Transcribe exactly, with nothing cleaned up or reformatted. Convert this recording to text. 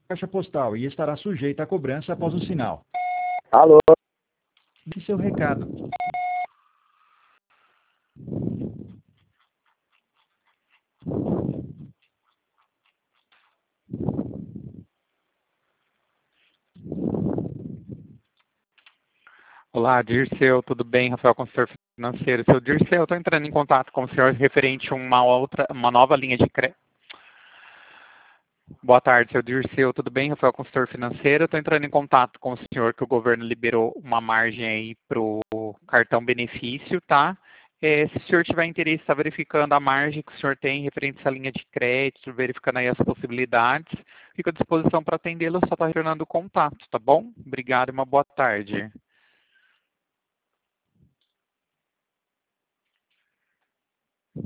caixa postal e estará sujeita a cobrança após o sinal. Alô? Deixe seu recado. Olá, Dirceu, tudo bem? Rafael, consultor financeiro. Seu Dirceu, estou entrando em contato com o senhor referente a uma outra, uma nova linha de crédito. Boa tarde, seu Dirceu, tudo bem? Rafael, consultor financeiro. Estou entrando em contato com o senhor que o governo liberou uma margem aí para o cartão benefício, tá? É, se o senhor tiver interesse, está verificando a margem que o senhor tem referente a essa linha de crédito, verificando aí as possibilidades, fico à disposição para atendê-lo, só está retornando o contato, tá bom? Obrigado e uma boa tarde.